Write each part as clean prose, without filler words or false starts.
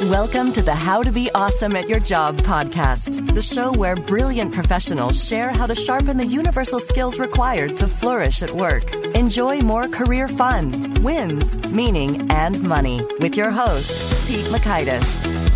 Welcome to the How to Be Awesome at Your Job podcast, the show where brilliant professionals share how to sharpen the universal skills required to flourish at work. Enjoy more career fun, wins, meaning, and money with your host, Pete Mockaitis.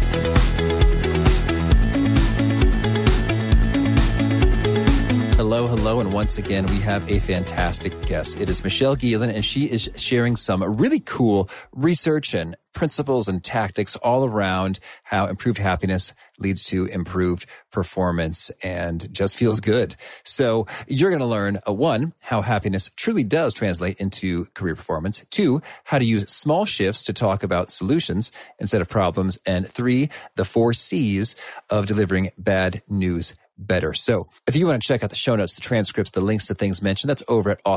Hello, and once again, we have a fantastic guest. It is Michelle Gielen, and she is sharing some really cool research and principles and tactics all around how improved happiness leads to improved performance and just feels good. So you're going to learn, one, how happiness truly does translate into career performance. Two, how to use small shifts to talk about solutions instead of problems. And three, the 4 C's of delivering bad news better. So if you want to check out the show notes, the transcripts, the links to things mentioned, that's over at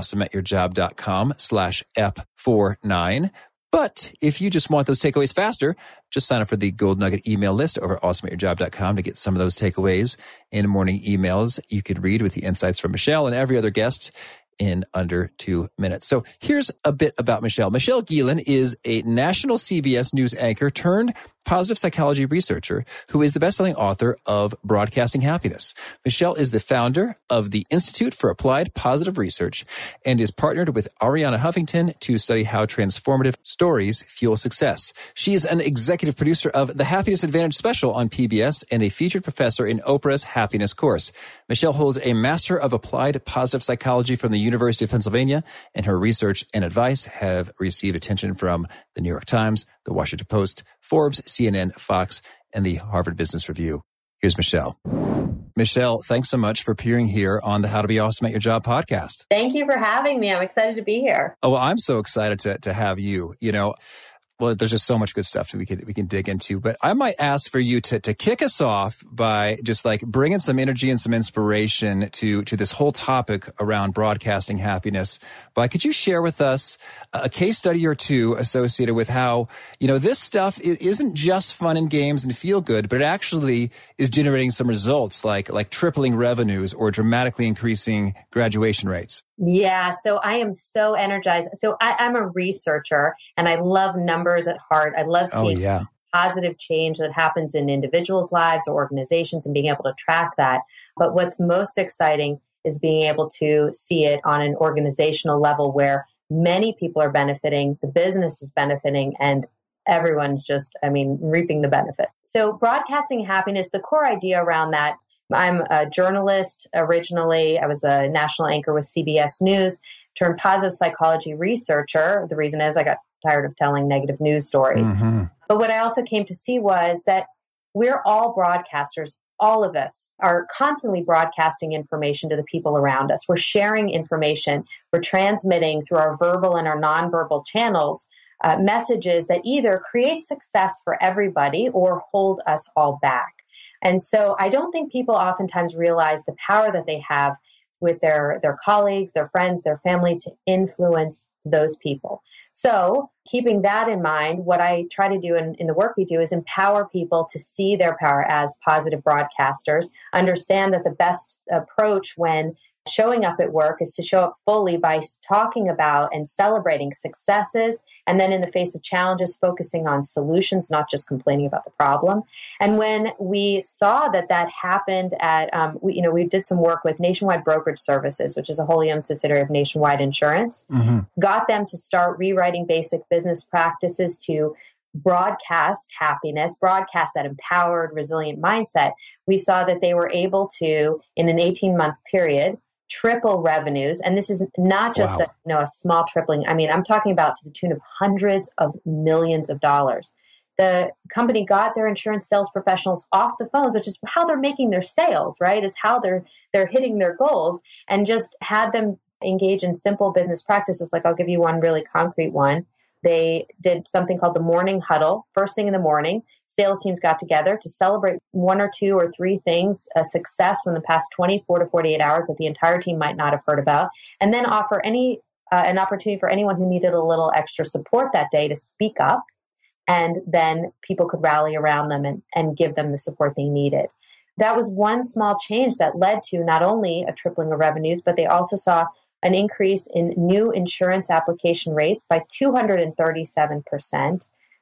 awesomeatyourjob.com/ep49. But if you just want those takeaways faster, just sign up for the Gold Nugget email list over at awesomeatyourjob.com to get some of those takeaways in morning emails you could read with the insights from Michelle and every other guest in under 2 minutes. So here's a bit about Michelle. Michelle Gielen is a national CBS News anchor turned positive psychology researcher who is the best-selling author of Broadcasting Happiness. Michelle is the founder of the Institute for Applied Positive Research and is partnered with Arianna Huffington to study how transformative stories fuel success. She is an executive producer of the Happiness Advantage special on PBS and a featured professor in Oprah's Happiness course. Michelle holds a Master of Applied Positive Psychology from the University of Pennsylvania, and her research and advice have received attention from the New York Times, the Washington Post, Forbes, CNN, Fox, and the Harvard Business Review. Here's Michelle. Michelle, thanks so much for appearing here on the How to Be Awesome at Your Job podcast. Thank you for having me. I'm excited to be here. Oh, well, I'm so excited to have you. Well, there's just so much good stuff that we can dig into, but I might ask for you to kick us off by just like bringing some energy and some inspiration to this whole topic around broadcasting happiness. But could you share with us a case study or two associated with how, this stuff isn't just fun and games and feel good, but it actually is generating some results like tripling revenues or dramatically increasing graduation rates? Yeah, so I am so energized. So I'm a researcher and I love numbers at heart. I love seeing positive change that happens in individuals' lives or organizations and being able to track that. But what's most exciting is being able to see it on an organizational level where many people are benefiting, the business is benefiting, and everyone's just, reaping the benefit. So broadcasting happiness, the core idea around that, I'm a journalist originally. I was a national anchor with CBS News, turned positive psychology researcher. The reason is I got tired of telling negative news stories. Mm-hmm. But what I also came to see was that we're all broadcasters. All of us are constantly broadcasting information to the people around us. We're sharing information. We're transmitting through our verbal and our nonverbal channels messages that either create success for everybody or hold us all back. And so I don't think people oftentimes realize the power that they have with their colleagues, their friends, their family to influence those people. So keeping that in mind, what I try to do in the work we do is empower people to see their power as positive broadcasters, understand that the best approach when showing up at work is to show up fully by talking about and celebrating successes, and then in the face of challenges, focusing on solutions, not just complaining about the problem. And when we saw that happened at, we did some work with Nationwide Brokerage Services, which is a wholly owned subsidiary of Nationwide Insurance, got them to start rewriting basic business practices to broadcast happiness, broadcast that empowered, resilient mindset. We saw that they were able to, in an 18-month period, triple revenues. And this is not just a small tripling. I'm talking about to the tune of hundreds of millions of dollars. The company got their insurance sales professionals off the phones, which is how they're making their sales, right? It's how they're hitting their goals, and just had them engage in simple business practices. Like I'll give you one really concrete one. They did something called the morning huddle. First thing in the morning, sales teams got together to celebrate 1 or 2 or 3 things, a success from the past 24 to 48 hours that the entire team might not have heard about, and then offer an opportunity for anyone who needed a little extra support that day to speak up, and then people could rally around them and give them the support they needed. That was one small change that led to not only a tripling of revenues, but they also saw an increase in new insurance application rates by 237%.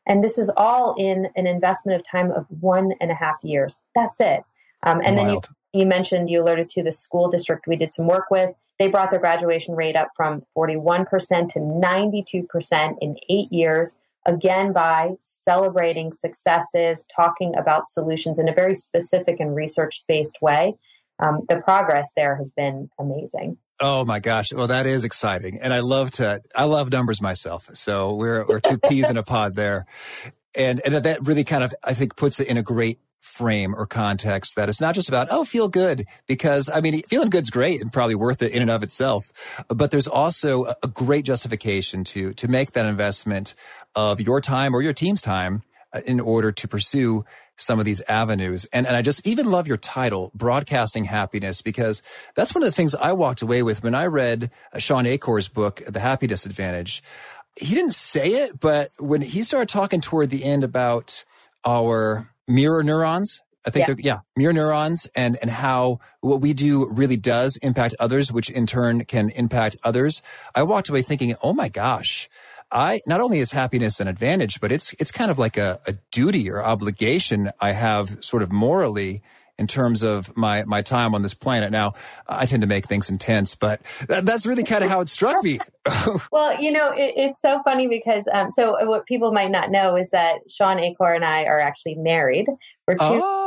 And this is all in an investment of time of 1.5 years. That's it. And then you mentioned, you alerted to the school district we did some work with. They brought their graduation rate up from 41% to 92% in 8 years, again, by celebrating successes, talking about solutions in a very specific and research-based way. The progress there has been amazing. Oh my gosh. Well, that is exciting. And I love numbers myself. So we're two peas in a pod there. And that really kind of, I think, puts it in a great frame or context that it's not just about, feel good, because I mean, feeling good's great and probably worth it in and of itself. But there's also a great justification to make that investment of your time or your team's time in order to pursue some of these avenues. And I just even love your title, Broadcasting Happiness, because that's one of the things I walked away with when I read Shawn Achor's book, The Happiness Advantage. He didn't say it, but when he started talking toward the end about our mirror neurons, I think mirror neurons, and how what we do really does impact others, which in turn can impact others. I walked away thinking, oh my gosh, not only is happiness an advantage, but it's kind of like a duty or obligation I have sort of morally in terms of my time on this planet. Now, I tend to make things intense, but that's really kind of how it struck me. Well, it's so funny because, so what people might not know is that Shawn Achor and I are actually married. We're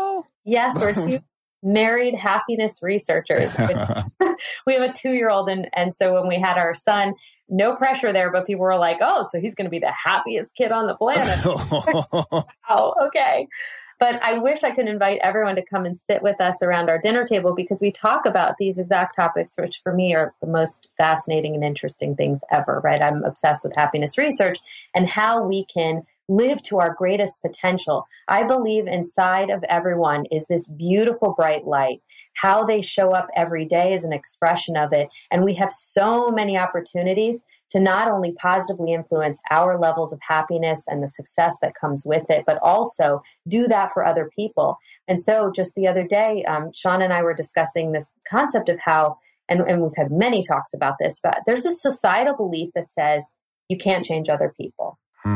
two married happiness researchers. We have a 2-year-old. And so when we had our son, no pressure there, but people were like, oh, so he's going to be the happiest kid on the planet. Oh, okay. But I wish I could invite everyone to come and sit with us around our dinner table, because we talk about these exact topics, which for me are the most fascinating and interesting things ever, right? I'm obsessed with happiness research and how we can live to our greatest potential. I believe inside of everyone is this beautiful, bright light. How they show up every day is an expression of it. And we have so many opportunities to not only positively influence our levels of happiness and the success that comes with it, but also do that for other people. And so just the other day, Shawn and I were discussing this concept of how, and we've had many talks about this, but there's a societal belief that says you can't change other people.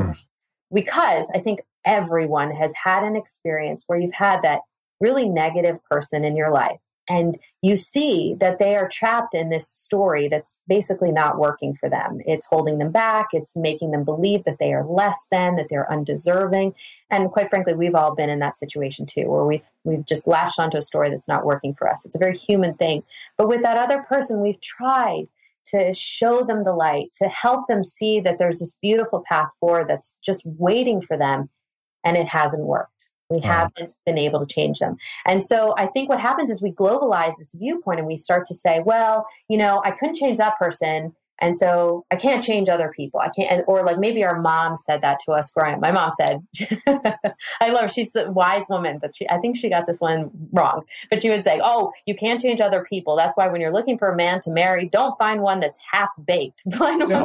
Because I think everyone has had an experience where you've had that really negative person in your life, and you see that they are trapped in this story that's basically not working for them. It's holding them back. It's making them believe that they are less than, that they're undeserving. And quite frankly, we've all been in that situation too, where we've just latched onto a story that's not working for us. It's a very human thing. But with that other person, we've tried to show them the light, to help them see that there's this beautiful path forward that's just waiting for them, and it hasn't worked. We haven't been able to change them. And so I think what happens is we globalize this viewpoint and we start to say, well, I couldn't change that person, and so I can't change other people. I can't, or like maybe our mom said that to us growing up. My mom said, I love her. She's a wise woman, but I think she got this one wrong. But she would say, oh, you can't change other people. That's why when you're looking for a man to marry, don't find one that's half baked. Find one,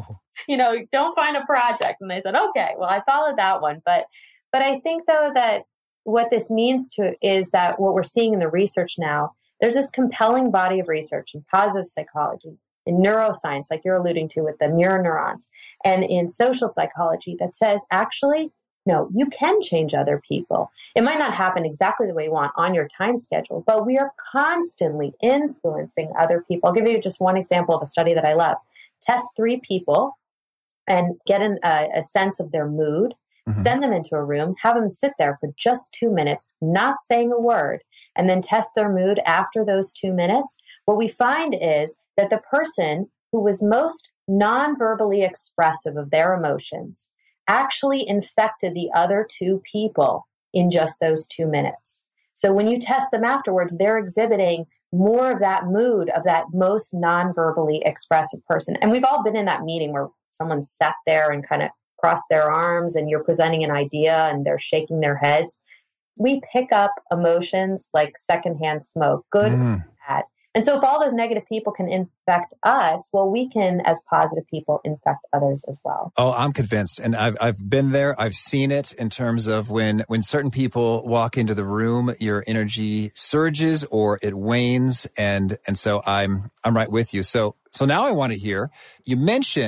don't find a project. And they said, okay, well, I followed that one. But I think, though, that what this means is that what we're seeing in the research now, there's this compelling body of research in positive psychology, in neuroscience, like you're alluding to with the mirror neurons, and in social psychology that says, actually, no, you can change other people. It might not happen exactly the way you want on your time schedule, but we are constantly influencing other people. I'll give you just one example of a study that I love. Test 3 people and get a sense of their mood. Send them into a room, have them sit there for just 2 minutes, not saying a word, and then test their mood after those 2 minutes. What we find is that the person who was most non-verbally expressive of their emotions actually infected the other 2 people in just those 2 minutes. So when you test them afterwards, they're exhibiting more of that mood of that most non-verbally expressive person. And we've all been in that meeting where someone sat there and kind of crossed their arms and you're presenting an idea and they're shaking their heads. We pick up emotions like secondhand smoke, good or bad. And so if all those negative people can infect us, well, we can, as positive people, infect others as well. Oh, I'm convinced. And I've been there. I've seen it in terms of when certain people walk into the room, your energy surges or it wanes. And so I'm right with you. So now I want to hear, you mention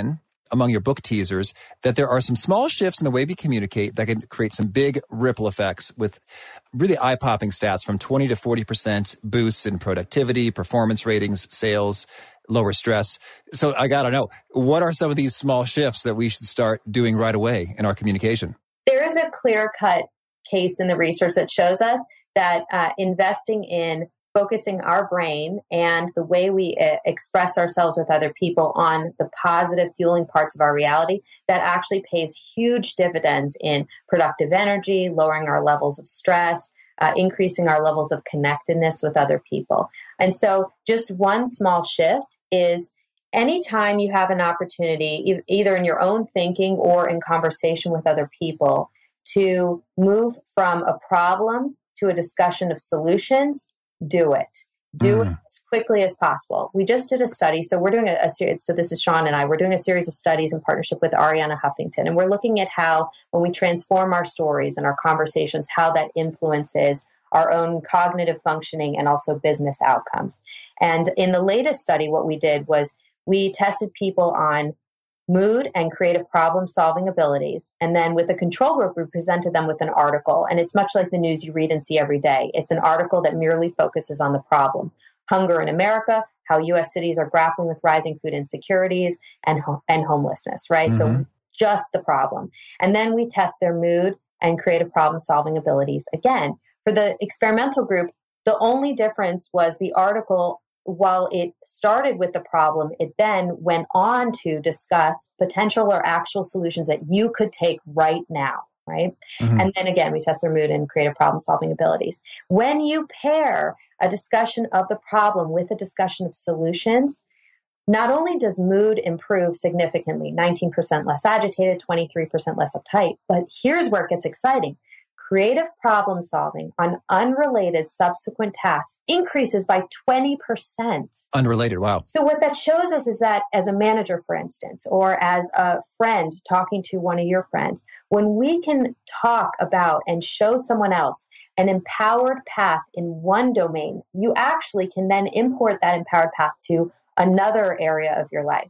among your book teasers that there are some small shifts in the way we communicate that can create some big ripple effects with really eye-popping stats from 20 to 40% boosts in productivity, performance ratings, sales, lower stress. So I got to know, what are some of these small shifts that we should start doing right away in our communication? There is a clear-cut case in the research that shows us that investing in focusing our brain and the way we express ourselves with other people on the positive fueling parts of our reality, that actually pays huge dividends in productive energy, lowering our levels of stress, increasing our levels of connectedness with other people. And so just one small shift is anytime you have an opportunity, either in your own thinking or in conversation with other people, to move from a problem to a discussion of solutions, do it. Do it as quickly as possible. We just did a study. So we're doing a series. So this is Sean and I. We're doing a series of studies in partnership with Arianna Huffington. And we're looking at how, when we transform our stories and our conversations, how that influences our own cognitive functioning and also business outcomes. And in the latest study, what we did was we tested people on mood and creative problem-solving abilities. And then with the control group, we presented them with an article. And it's much like the news you read and see every day. It's an article that merely focuses on the problem. Hunger in America, how U.S. cities are grappling with rising food insecurities and homelessness, right? Mm-hmm. So just the problem. And then we test their mood and creative problem-solving abilities. Again, for the experimental group, the only difference was the article, while it started with the problem, it then went on to discuss potential or actual solutions that you could take right now, right? Mm-hmm. And then again, we test their mood and creative problem-solving abilities. When you pair a discussion of the problem with a discussion of solutions, not only does mood improve significantly, 19% less agitated, 23% less uptight, but here's where it gets exciting. Creative problem solving on unrelated subsequent tasks increases by 20%. Unrelated, wow. So what that shows us is that as a manager, for instance, or as a friend talking to one of your friends, when we can talk about and show someone else an empowered path in one domain, you actually can then import that empowered path to another area of your life.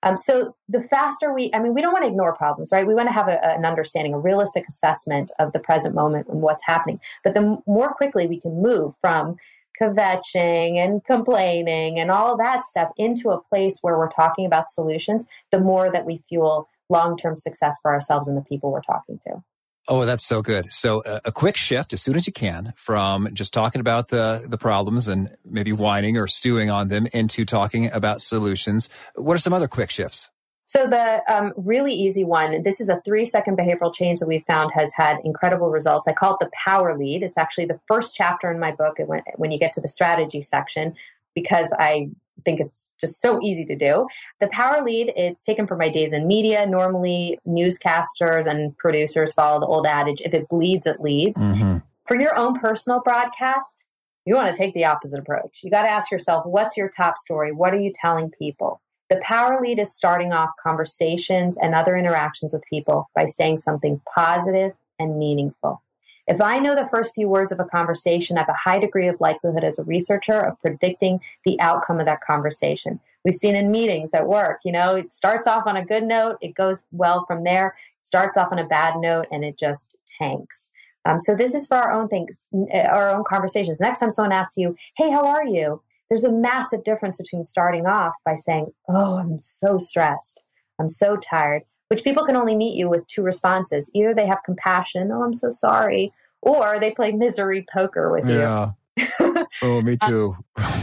So the faster we don't want to ignore problems, right? We want to have an understanding, a realistic assessment of the present moment and what's happening. But the more quickly we can move from kvetching and complaining and all that stuff into a place where we're talking about solutions, the more that we fuel long-term success for ourselves and the people we're talking to. Oh, that's so good. So a quick shift as soon as you can from just talking about the problems and maybe whining or stewing on them into talking about solutions. What are some other quick shifts? So the really easy one, this is a 3-second behavioral change that we've found has had incredible results. I call it the power lead. It's actually the first chapter in my book when you get to the strategy section, because I think it's just so easy to do. The power lead, it's taken from my days in media. Normally, newscasters and producers follow the old adage, if it bleeds, it leads. Mm-hmm. For your own personal broadcast, you want to take the opposite approach. You got to ask yourself, what's your top story? What are you telling people? The power lead is starting off conversations and other interactions with people by saying something positive and meaningful. If I know the first few words of a conversation, I have a high degree of likelihood as a researcher of predicting the outcome of that conversation. We've seen in meetings at work, it starts off on a good note, it goes well from there, it starts off on a bad note, and it just tanks. So this is for our own things, our own conversations. Next time someone asks you, hey, how are you? There's a massive difference between starting off by saying, oh, I'm so stressed, I'm so tired, which people can only meet you with 2 responses. Either they have compassion, oh, I'm so sorry, or they play misery poker with you. Yeah. Oh, me too.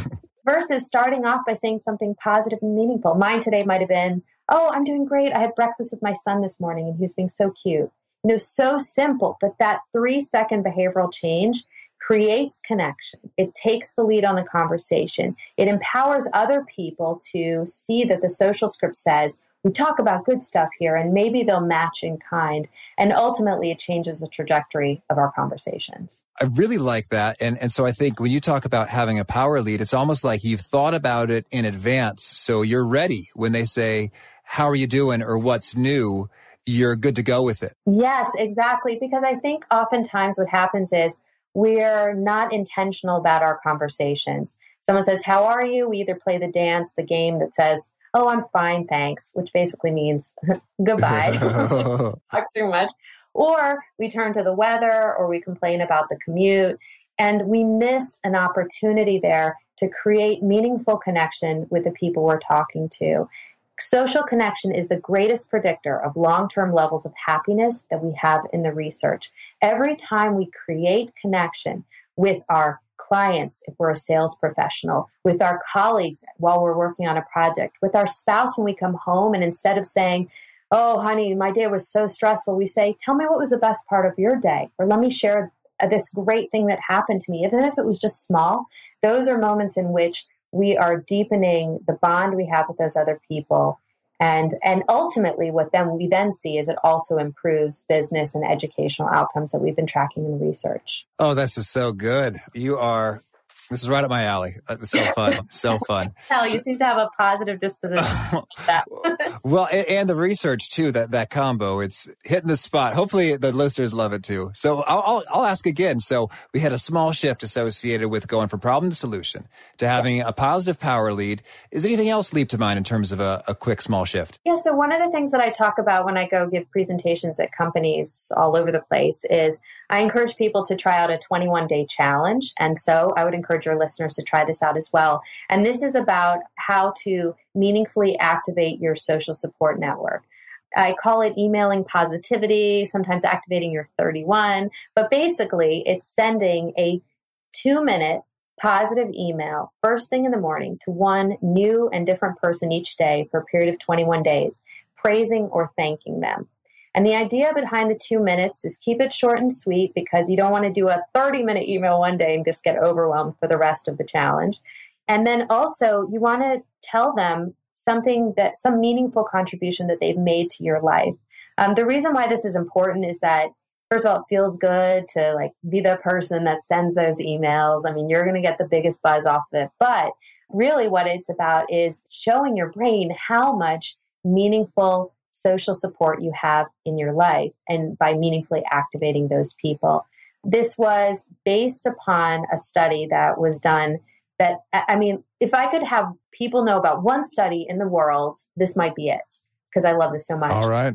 Versus starting off by saying something positive and meaningful. Mine today might have been, oh, I'm doing great. I had breakfast with my son this morning and he was being so cute. So simple, but that 3-second behavioral change creates connection. It takes the lead on the conversation. It empowers other people to see that the social script says, we talk about good stuff here, and maybe they'll match in kind. And ultimately, it changes the trajectory of our conversations. I really like that. And so I think when you talk about having a power lead, it's almost like you've thought about it in advance. So you're ready when they say, how are you doing or what's new? You're good to go with it. Yes, exactly. Because I think oftentimes what happens is we're not intentional about our conversations. Someone says, how are you? We either play the game that says, oh, I'm fine, thanks, which basically means goodbye. Talk too much. Or we turn to the weather, or we complain about the commute, and we miss an opportunity there to create meaningful connection with the people we're talking to. Social connection is the greatest predictor of long-term levels of happiness that we have in the research. Every time we create connection with our clients, if we're a sales professional, with our colleagues while we're working on a project, with our spouse when we come home, and instead of saying, oh, honey, my day was so stressful, we say, tell me what was the best part of your day, or let me share this great thing that happened to me, even if it was just small. Those are moments in which we are deepening the bond we have with those other people. And ultimately, what we then see is it also improves business and educational outcomes that we've been tracking in the research. Oh, this is so good. This is right up my alley. It's so fun. So fun. Hell, you seem to have a positive disposition to that. Well, and the research too, that combo, it's hitting the spot. Hopefully the listeners love it too. So I'll ask again. So we had a small shift associated with going from problem to solution to having a positive power lead. Is anything else leap to mind in terms of a quick small shift? Yeah. So one of the things that I talk about when I go give presentations at companies all over the place is I encourage people to try out a 21-day challenge. And so I would encourage your listeners to try this out as well. And this is about how to meaningfully activate your social support network. I call it emailing positivity, sometimes activating your 31, but basically it's sending a 2-minute positive email first thing in the morning to one new and different person each day for a period of 21 days, praising or thanking them. And the idea behind the 2 minutes is keep it short and sweet, because you don't want to do a 30-minute email one day and just get overwhelmed for the rest of the challenge. And then also you want to tell them some meaningful contribution that they've made to your life. The reason why this is important is that, first of all, it feels good to be the person that sends those emails. I mean, you're going to get the biggest buzz off of it. But really what it's about is showing your brain how much meaningful social support you have in your life, and by meaningfully activating those people. This was based upon a study that was done that, I mean, if I could have people know about one study in the world, this might be it, because I love this so much. All right.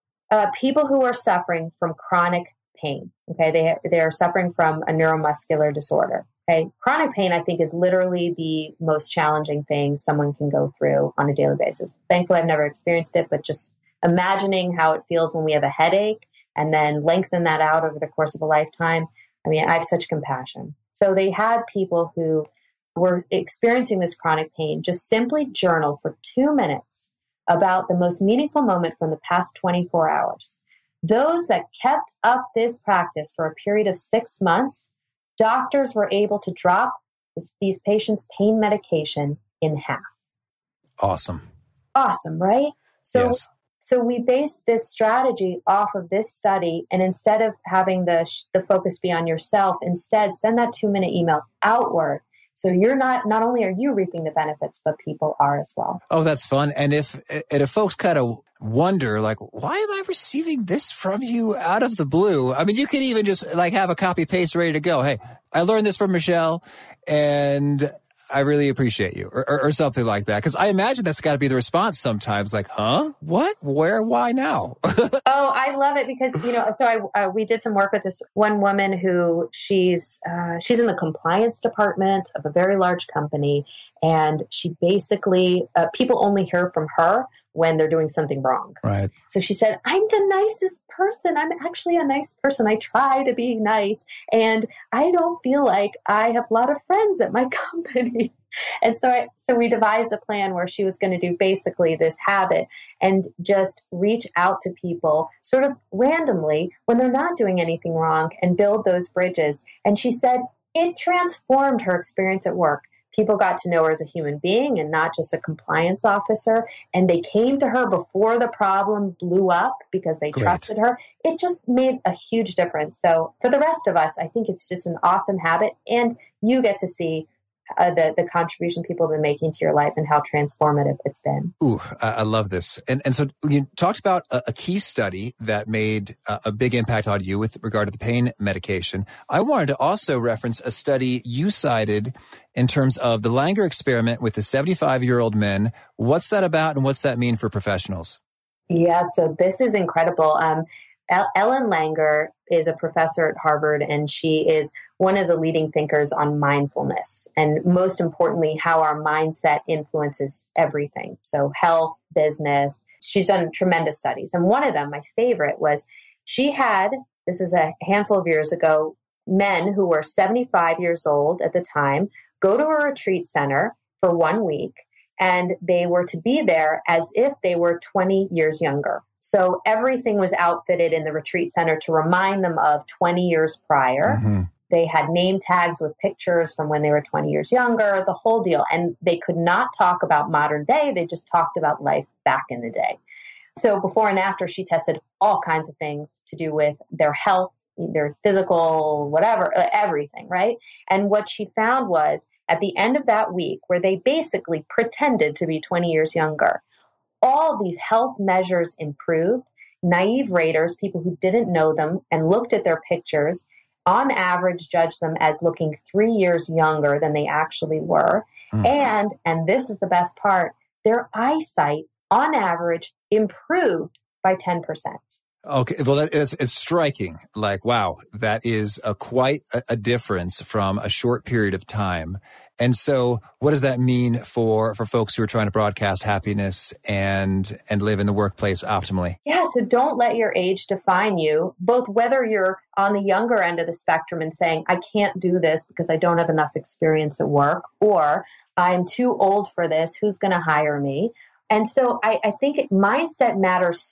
People who are suffering from chronic pain, okay, they are suffering from a neuromuscular disorder. Okay, chronic pain, I think, is literally the most challenging thing someone can go through on a daily basis. Thankfully, I've never experienced it, but just imagining how it feels when we have a headache and then lengthen that out over the course of a lifetime. I mean, I have such compassion. So they had people who were experiencing this chronic pain just simply journal for 2 minutes about the most meaningful moment from the past 24 hours. Those that kept up this practice for a period of 6 months, doctors were able to drop these patients' pain medication in half. Awesome. Awesome, right? So, yes. So we based this strategy off of this study, and instead of having the focus be on yourself, instead send that 2-minute email outward. So you're not only are you reaping the benefits, but people are as well. Oh, that's fun. And if folks kind of wonder, why am I receiving this from you out of the blue? I mean, you can even just have a copy paste ready to go. Hey, I learned this from Michelle, and I really appreciate you, or something like that. Because I imagine that's got to be the response sometimes, huh? What? Where? Why now? Oh, I love it because, so we did some work with this one woman who she's in the compliance department of a very large company. And she basically, people only hear from her when they're doing something wrong. Right. So she said, I'm the nicest person. I'm actually a nice person. I try to be nice. And I don't feel like I have a lot of friends at my company. And so we devised a plan where she was going to do basically this habit and just reach out to people sort of randomly when they're not doing anything wrong and build those bridges. And she said it transformed her experience at work. People got to know her as a human being and not just a compliance officer. And they came to her before the problem blew up because they trusted her. It just made a huge difference. So for the rest of us, I think it's just an awesome habit. And you get to see the contribution people have been making to your life and how transformative it's been. Ooh, I love this. And so you talked about a key study that made a big impact on you with regard to the pain medication. I wanted to also reference a study you cited in terms of the Langer experiment with the 75-year-old men. What's that about and what's that mean for professionals? Yeah, so this is incredible. Ellen Langer is a professor at Harvard, and she is one of the leading thinkers on mindfulness, and most importantly, how our mindset influences everything. So health, business. She's done tremendous studies. And one of them, my favorite, was she had, this is a handful of years ago, men who were 75 years old at the time go to a retreat center for 1 week, and they were to be there as if they were 20 years younger. So everything was outfitted in the retreat center to remind them of 20 years prior. Mm-hmm. They had name tags with pictures from when they were 20 years younger, the whole deal. And they could not talk about modern day. They just talked about life back in the day. So before and after, she tested all kinds of things to do with their health, their physical, whatever, everything, right? And what she found was at the end of that week, where they basically pretended to be 20 years younger, all these health measures improved. Naive raters, people who didn't know them and looked at their pictures, on average judged them as looking 3 years younger than they actually were. Mm. And this is the best part, their eyesight on average improved by 10%. Okay, well, it's striking. Like, wow, that is quite a difference from a short period of time. And so what does that mean for folks who are trying to broadcast happiness and live in the workplace optimally? Yeah, so don't let your age define you, both whether you're on the younger end of the spectrum and saying, I can't do this because I don't have enough experience at work, or I'm too old for this, who's going to hire me? And so I think mindset matters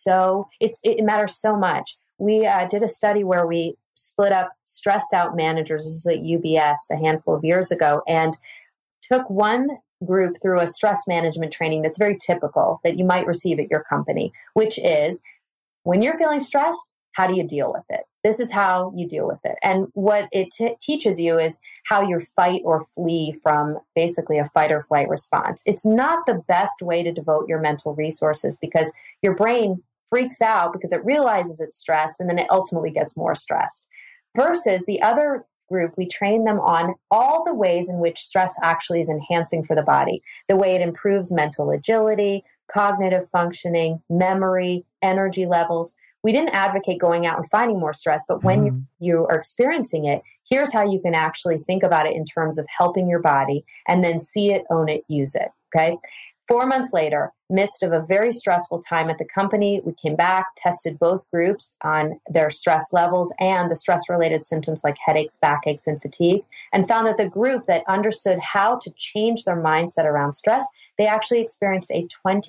it matters so much. We did a study where we split up stressed out managers. This was at UBS a handful of years ago, and took one group through a stress management training that's very typical that you might receive at your company, which is when you're feeling stressed, how do you deal with it? This is how you deal with it. And what it teaches you is how you fight or flee from basically a fight or flight response. It's not the best way to devote your mental resources because your brain freaks out because it realizes it's stressed and then it ultimately gets more stressed. Versus the other group, we train them on all the ways in which stress actually is enhancing for the body, the way it improves mental agility, cognitive functioning, memory, energy levels. We didn't advocate going out and finding more stress, but when you are experiencing it, here's how you can actually think about it in terms of helping your body and then see it, own it, use it. Okay. 4 months later, midst of a very stressful time at the company, we came back, tested both groups on their stress levels and the stress-related symptoms like headaches, backaches, and fatigue, and found that the group that understood how to change their mindset around stress, they actually experienced a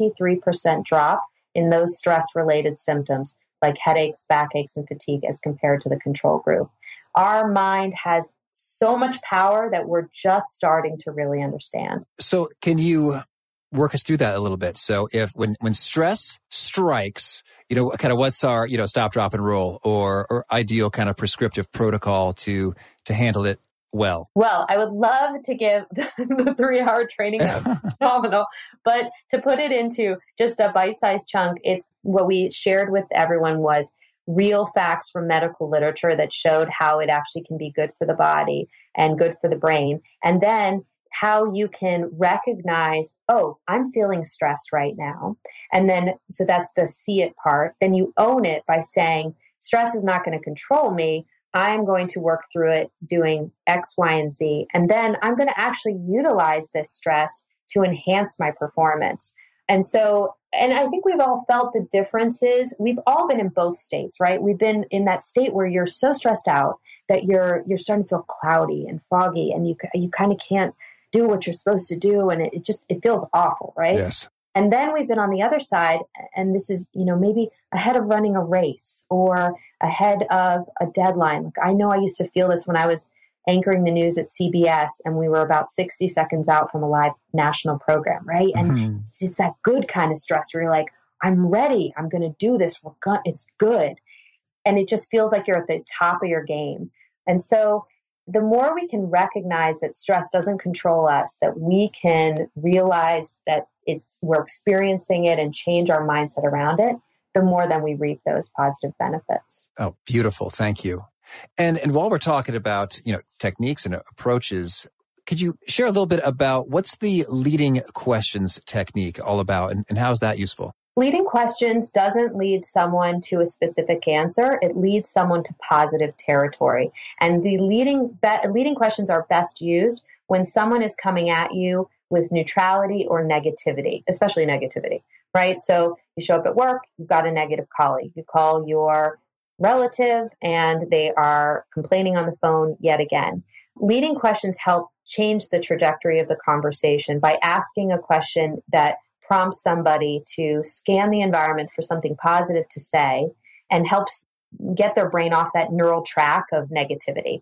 23% drop in those stress-related symptoms like headaches, backaches, and fatigue as compared to the control group. Our mind has so much power that we're just starting to really understand. So can you work us through that a little bit? So when stress strikes, kind of what's our, stop, drop, and roll or ideal kind of prescriptive protocol to handle it well? Well, I would love to give the 3-hour training. Phenomenal. But to put it into just a bite-sized chunk, it's what we shared with everyone was real facts from medical literature that showed how it actually can be good for the body and good for the brain. And then how you can recognize, oh, I'm feeling stressed right now. And then, so that's the see it part. Then you own it by saying, stress is not going to control me. I'm going to work through it doing X, Y, and Z. And then I'm going to actually utilize this stress to enhance my performance. And so, and I think we've all felt the differences. We've all been in both states, right? We've been in that state where you're so stressed out that you're starting to feel cloudy and foggy and you kind of can't do what you're supposed to do. And it feels awful, right? Yes. And then we've been on the other side, and this is, maybe ahead of running a race or ahead of a deadline. Like I know I used to feel this when I was anchoring the news at CBS and we were about 60 seconds out from a live national program, right? And it's that good kind of stress where you're like, I'm ready. I'm going to do this. It's good. And it just feels like you're at the top of your game. And so the more we can recognize that stress doesn't control us, that we can realize that we're experiencing it and change our mindset around it, the more then we reap those positive benefits. Oh, beautiful. Thank you. And while we're talking about, techniques and approaches, could you share a little bit about what's the leading questions technique all about, and how is that useful? Leading questions doesn't lead someone to a specific answer. It leads someone to positive territory. And the leading questions are best used when someone is coming at you with neutrality or negativity, especially negativity, right? So you show up at work, you've got a negative colleague. You call your relative and they are complaining on the phone yet again. Leading questions help change the trajectory of the conversation by asking a question that prompts somebody to scan the environment for something positive to say and helps get their brain off that neural track of negativity.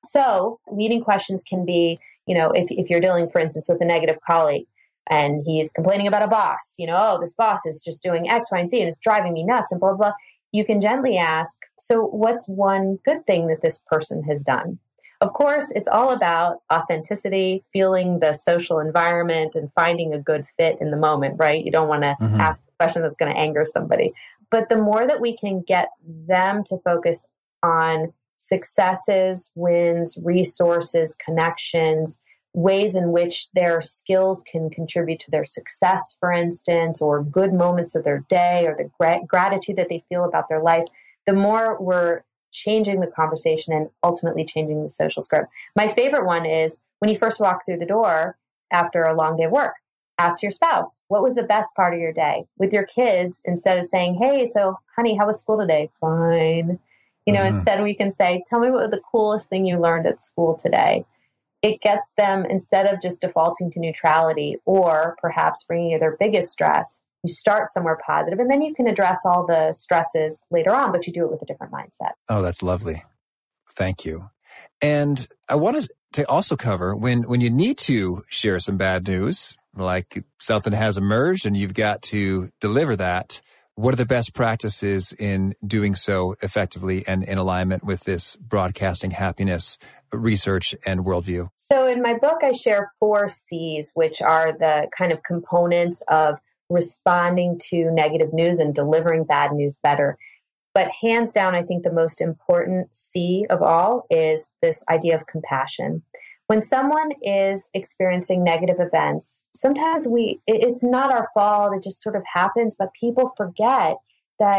So leading questions can be, if you're dealing, for instance, with a negative colleague and he's complaining about a boss, oh, this boss is just doing X, Y, and Z and it's driving me nuts and blah, blah, blah. You can gently ask, so what's one good thing that this person has done? Of course, it's all about authenticity, feeling the social environment and finding a good fit in the moment, right? You don't want to ask a question that's going to anger somebody. But the more that we can get them to focus on successes, wins, resources, connections, ways in which their skills can contribute to their success, for instance, or good moments of their day, or the gratitude that they feel about their life, the more we're changing the conversation and ultimately changing the social script. My favorite one is when you first walk through the door after a long day of work, ask your spouse, what was the best part of your day? With your kids, instead of saying, hey, so honey, how was school today? Fine. Instead we can say, tell me what was the coolest thing you learned at school today. It gets them, instead of just defaulting to neutrality or perhaps bringing you their biggest stress, you start somewhere positive, and then you can address all the stresses later on, but you do it with a different mindset. Oh, that's lovely. Thank you. And I wanted to also cover when you need to share some bad news, like something has emerged and you've got to deliver that. What are the best practices in doing so effectively and in alignment with this broadcasting happiness research and worldview? So in my book, I share 4 C's, which are the kind of components of responding to negative news and delivering bad news better. But hands down, I think the most important C of all is this idea of compassion. When someone is experiencing negative events, sometimes it's not our fault, it just sort of happens, but people forget that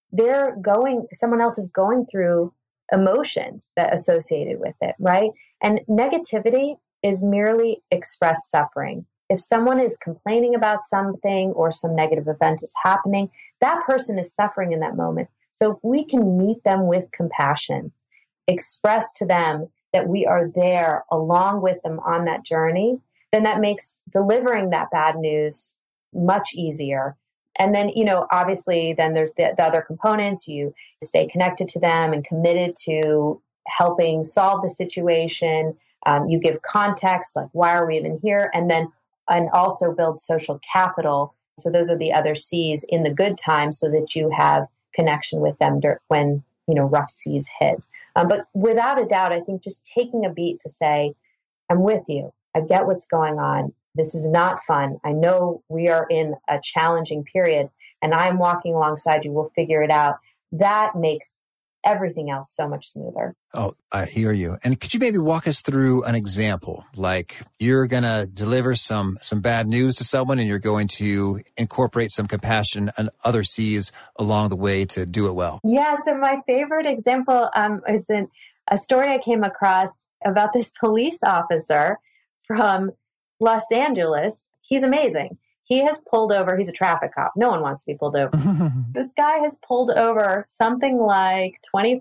someone else is going through emotions that associated with it, right? And negativity is merely expressed suffering. If someone is complaining about something or some negative event is happening, that person is suffering in that moment. So if we can meet them with compassion, express to them that we are there along with them on that journey, then that makes delivering that bad news much easier. And then, obviously, then there's the other components. You stay connected to them and committed to helping solve the situation. You give context, like, why are we even here? And also build social capital. So those are the other C's in the good times, so that you have connection with them when, rough seas hit. But without a doubt, I think just taking a beat to say, I'm with you. I get what's going on. This is not fun. I know we are in a challenging period and I'm walking alongside you. We'll figure it out. That makes everything else so much smoother. Oh, I hear you. And could you maybe walk us through an example? Like you're going to deliver some bad news to someone and you're going to incorporate some compassion and other C's along the way to do it well. Yeah. So my favorite example is a story I came across about this police officer from Los Angeles. He's amazing. He has pulled over, he's a traffic cop. No one wants to be pulled over. This guy has pulled over something like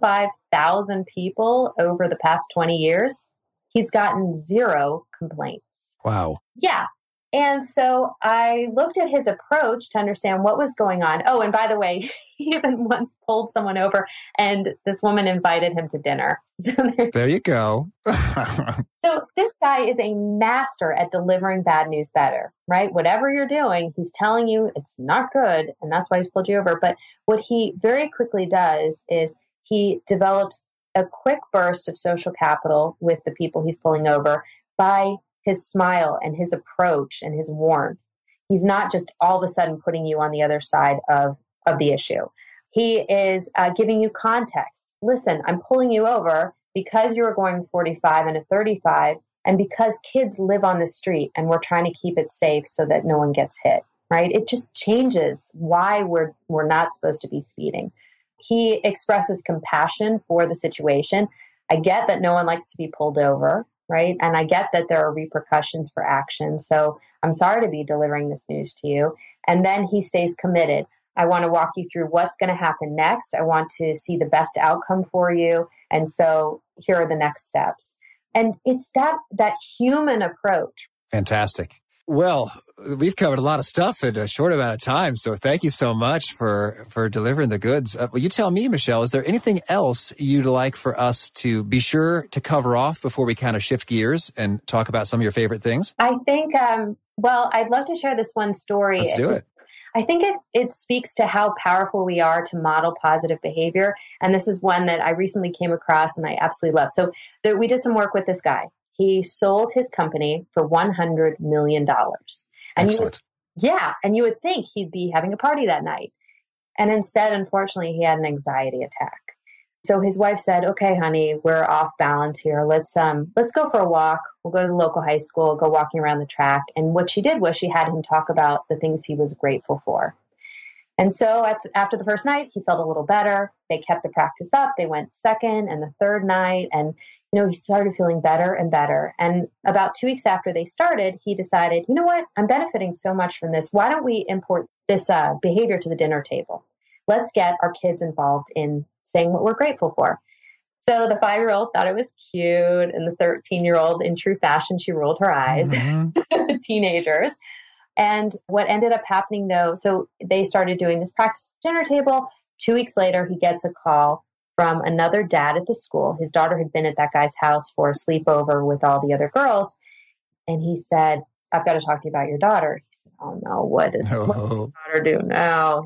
25,000 people over the past 20 years. He's gotten 0 complaints. Wow. Yeah. And so I looked at his approach to understand what was going on. Oh, and by the way, he even once pulled someone over and this woman invited him to dinner. So there you go. So this guy is a master at delivering bad news better, right? Whatever you're doing, he's telling you it's not good, and that's why he's pulled you over. But what he very quickly does is he develops a quick burst of social capital with the people he's pulling over by his smile and his approach and his warmth. He's not just all of a sudden putting you on the other side of the issue. He is giving you context. Listen, I'm pulling you over because you were going 45 and a 35, and because kids live on the street and we're trying to keep it safe so that no one gets hit, right? It just changes why we're not supposed to be speeding. He expresses compassion for the situation. I get that no one likes to be pulled over, right? And I get that there are repercussions for action. So I'm sorry to be delivering this news to you. And then he stays committed. I want to walk you through what's going to happen next. I want to see the best outcome for you. And so here are the next steps. And it's that human approach. Fantastic. Well, we've covered a lot of stuff in a short amount of time. So thank you so much for delivering the goods. Well, you tell me, Michelle, is there anything else you'd like for us to be sure to cover off before we kind of shift gears and talk about some of your favorite things? I think, I'd love to share this one story. Let's do it. I think it speaks to how powerful we are to model positive behavior. And this is one that I recently came across and I absolutely love. So we did some work with this guy. He sold his company for $100 million. And excellent. You would think he'd be having a party that night. And instead, unfortunately, he had an anxiety attack. So his wife said, "Okay, honey, we're off balance here. Let's go for a walk. We'll go to the local high school, go walking around the track." And what she did was she had him talk about the things he was grateful for. And so after the first night, he felt a little better. They kept the practice up. They went second and the third night. And, he started feeling better and better. And about 2 weeks after they started, he decided, you know what? I'm benefiting so much from this. Why don't we import this behavior to the dinner table? Let's get our kids involved in saying what we're grateful for. So the 5-year-old thought it was cute. And the 13-year-old, in true fashion, she rolled her eyes. Mm-hmm. Teenagers. And what ended up happening, though, so they started doing this practice dinner table. 2 weeks later, he gets a call from another dad at the school. His daughter had been at that guy's house for a sleepover with all the other girls. And he said, "I've got to talk to you about your daughter." He said, "Oh, no, what does your daughter do now?"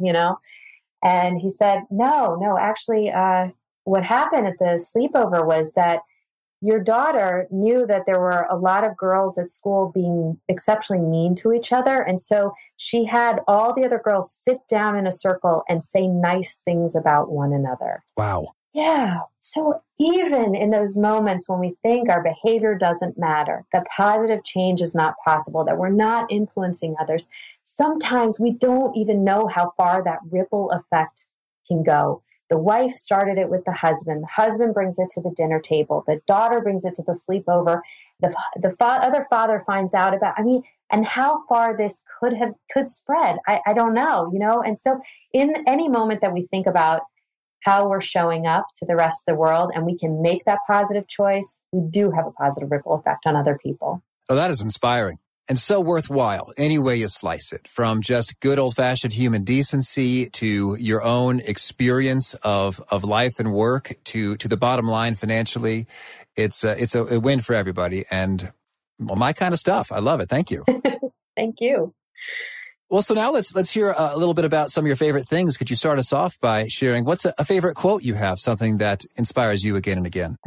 And he said, no, actually, what happened at the sleepover was that your daughter knew that there were a lot of girls at school being exceptionally mean to each other. And so she had all the other girls sit down in a circle and say nice things about one another. Wow. Yeah. So even in those moments when we think our behavior doesn't matter, that positive change is not possible, that we're not influencing others, sometimes we don't even know how far that ripple effect can go. The wife started it with the husband brings it to the dinner table, the daughter brings it to the sleepover, the other father finds out about, and how far this could spread. I don't know, and so in any moment that we think about how we're showing up to the rest of the world and we can make that positive choice, we do have a positive ripple effect on other people. Oh, that is inspiring. And so worthwhile, any way you slice it, from just good old-fashioned human decency to your own experience of life and work to the bottom line financially. It's a win for everybody. And my kind of stuff. I love it. Thank you. Thank you. Well, so now let's hear a little bit about some of your favorite things. Could you start us off by sharing what's a favorite quote you have, something that inspires you again and again?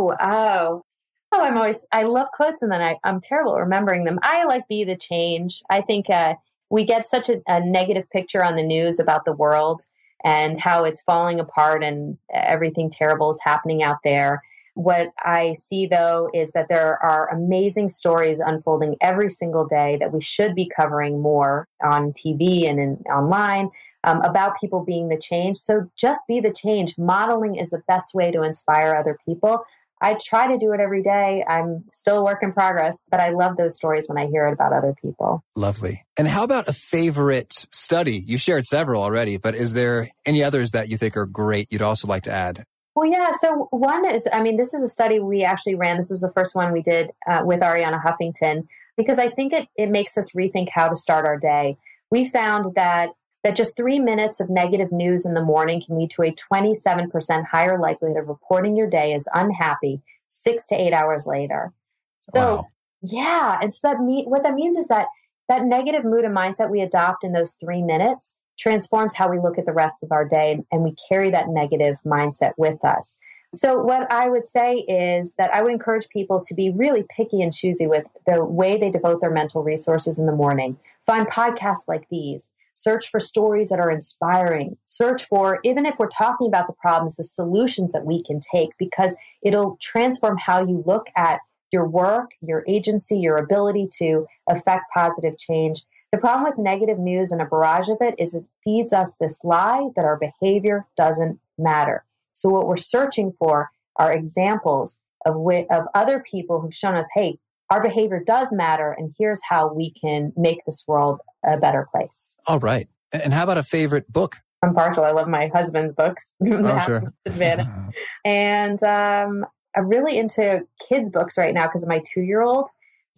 I love quotes, and then I'm terrible at remembering them. I like be the change. I think we get such a negative picture on the news about the world and how it's falling apart and everything terrible is happening out there. What I see, though, is that there are amazing stories unfolding every single day that we should be covering more on TV and online about people being the change. So just be the change. Modeling is the best way to inspire other people. I try to do it every day. I'm still a work in progress, but I love those stories when I hear it about other people. Lovely. And how about a favorite study? You shared several already, but is there any others that you think are great you'd also like to add? Well, yeah. So one is, this is a study we actually ran. This was the first one we did with Arianna Huffington, because I think it makes us rethink how to start our day. We found that just 3 minutes of negative news in the morning can lead to a 27% higher likelihood of reporting your day as unhappy 6 to 8 hours later. So, wow. Yeah. And so what that means is that negative mood and mindset we adopt in those 3 minutes transforms how we look at the rest of our day, and we carry that negative mindset with us. So what I would say is that I would encourage people to be really picky and choosy with the way they devote their mental resources in the morning. Find podcasts like these. Search for stories that are inspiring. Search for, even if we're talking about the problems, the solutions that we can take, because it'll transform how you look at your work, your agency, your ability to affect positive change. The problem with negative news and a barrage of it is it feeds us this lie that our behavior doesn't matter. So what we're searching for are examples of other people who've shown us, hey, our behavior does matter, and here's how we can make this world a better place. All right. And how about a favorite book? I'm partial. I love my husband's books. Sure. And I'm really into kids' books right now because of my 2-year-old.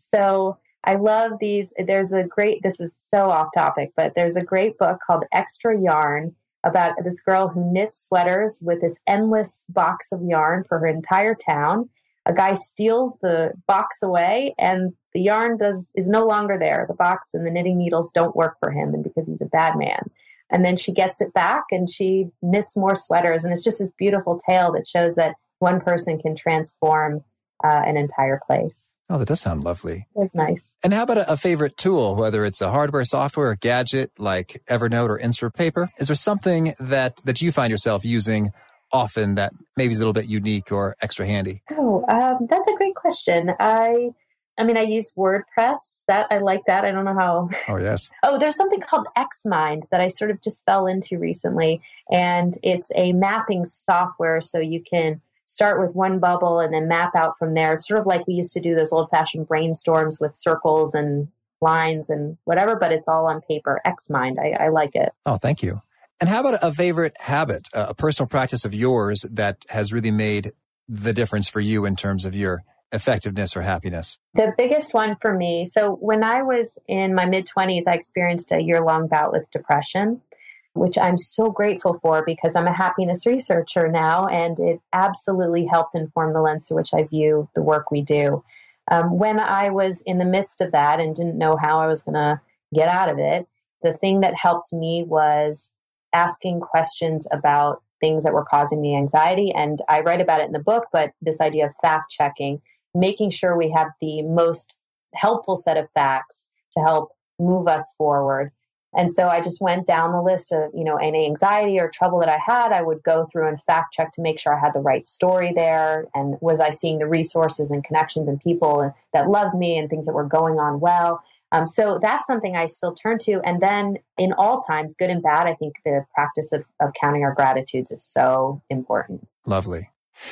So I love these. This is so off topic, but there's a great book called Extra Yarn about this girl who knits sweaters with this endless box of yarn for her entire town. A guy steals the box away and the yarn is no longer there. The box and the knitting needles don't work for him, and because he's a bad man. And then she gets it back and she knits more sweaters. And it's just this beautiful tale that shows that one person can transform an entire place. Oh, that does sound lovely. It's nice. And how about a favorite tool, whether it's a hardware, software, or gadget like Evernote or Instapaper? Is there something that you find yourself using often that maybe is a little bit unique or extra handy? Oh, that's a great question. I use WordPress. I like that. I don't know how. Oh, yes. Oh, there's something called Xmind that I sort of just fell into recently. And it's a mapping software. So you can start with one bubble and then map out from there. It's sort of like we used to do those old-fashioned brainstorms with circles and lines and whatever, but it's all on paper. Xmind. I like it. Oh, thank you. And how about a favorite habit, a personal practice of yours that has really made the difference for you in terms of your effectiveness or happiness? The biggest one for me. So when I was in my mid-20s, I experienced a year-long bout with depression, which I'm so grateful for because I'm a happiness researcher now, and it absolutely helped inform the lens through which I view the work we do. When I was in the midst of that and didn't know how I was going to get out of it, the thing that helped me was asking questions about things that were causing me anxiety. And I write about it in the book, but this idea of fact checking, making sure we have the most helpful set of facts to help move us forward. And so I just went down the list of, any anxiety or trouble that I had. I would go through and fact check to make sure I had the right story there. And was I seeing the resources and connections and people that loved me and things that were going on well? So that's something I still turn to. And then in all times, good and bad, I think the practice of counting our gratitudes is so important. Lovely.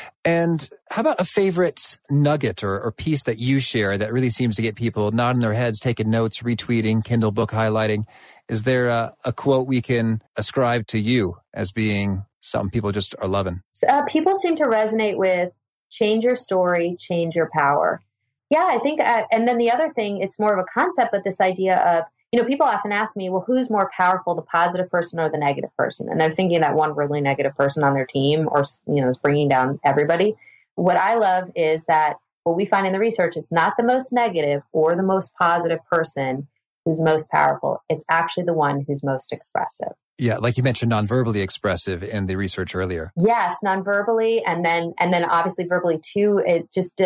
And how about a favorite nugget or piece that you share that really seems to get people nodding their heads, taking notes, retweeting, Kindle book highlighting? Is there a quote we can ascribe to you as being something people just are loving? People seem to resonate with change your story, change your power. Yeah, I think, and then the other thing, it's more of a concept, but this idea of, people often ask me, well, who's more powerful, the positive person or the negative person? And they're thinking that one really negative person on their team or, is bringing down everybody. What I love is that what we find in the research, it's not the most negative or the most positive person who's most powerful. It's actually the one who's most expressive. Yeah, like you mentioned, non-verbally expressive in the research earlier. Yes, non-verbally, and then obviously verbally too. It just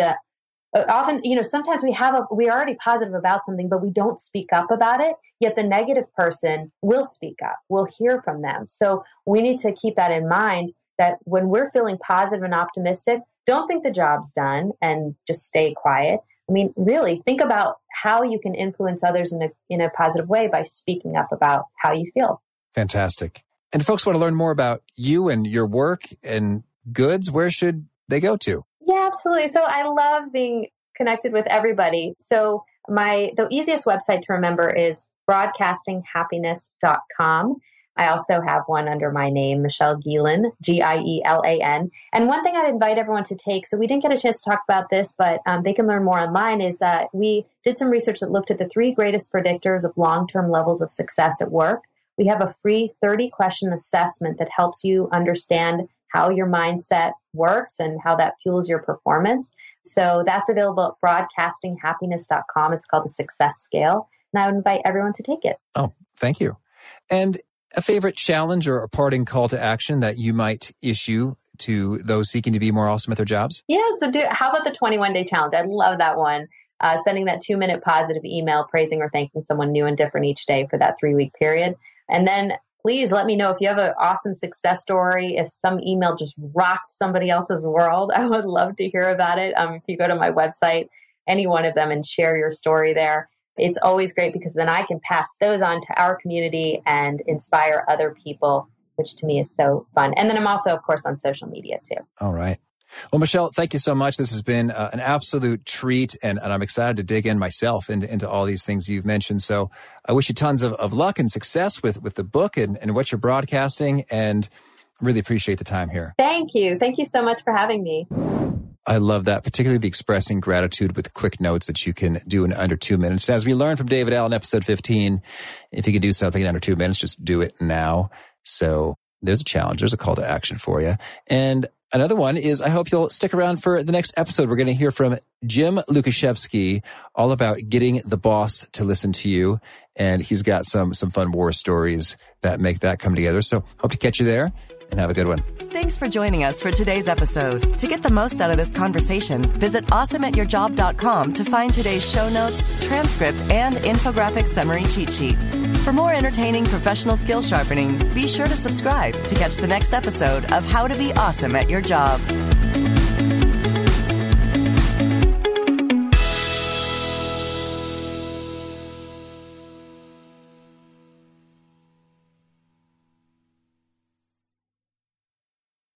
often, sometimes we're already positive about something, but we don't speak up about it. Yet the negative person will speak up. We'll hear from them. So we need to keep that in mind, that when we're feeling positive and optimistic, don't think the job's done and just stay quiet. I mean, really think about how you can influence others in a positive way by speaking up about how you feel. Fantastic. And if folks want to learn more about you and your work and goods, where should they go to? Yeah, absolutely. So I love being connected with everybody. So the easiest website to remember is broadcastinghappiness.com. I also have one under my name, Michelle Gielan, Gielan. And one thing I'd invite everyone to take, so we didn't get a chance to talk about this, but they can learn more online, is that we did some research that looked at the 3 greatest predictors of long-term levels of success at work. We have a free 30-question assessment that helps you understand how your mindset works and how that fuels your performance. So that's available at broadcastinghappiness.com. It's called the Success Scale. And I would invite everyone to take it. Oh, thank you. And a favorite challenge or a parting call to action that you might issue to those seeking to be more awesome at their jobs? Yeah. So how about the 21-day challenge? I love that one. Sending that 2-minute positive email, praising or thanking someone new and different each day for that 3-week period. And then please let me know if you have an awesome success story, if some email just rocked somebody else's world. I would love to hear about it. If you go to my website, any one of them, and share your story there. It's always great because then I can pass those on to our community and inspire other people, which to me is so fun. And then I'm also, of course, on social media too. All right. Well, Michelle, thank you so much. This has been an absolute treat, and I'm excited to dig in myself into all these things you've mentioned. So I wish you tons of luck and success with the book and what you're broadcasting, and really appreciate the time here. Thank you. Thank you so much for having me. I love that, particularly the expressing gratitude with quick notes that you can do in under 2 minutes. And as we learned from David Allen, episode 15, if you can do something in under 2 minutes, just do it now. So there's a challenge. There's a call to action for you. And another one is, I hope you'll stick around for the next episode. We're going to hear from Jim Lukashevsky all about getting the boss to listen to you. And he's got some fun war stories that make that come together. So hope to catch you there, and have a good one. Thanks for joining us for today's episode. To get the most out of this conversation, visit awesomeatyourjob.com to find today's show notes, transcript, and infographic summary cheat sheet. For more entertaining professional skill sharpening, be sure to subscribe to catch the next episode of How to Be Awesome at Your Job.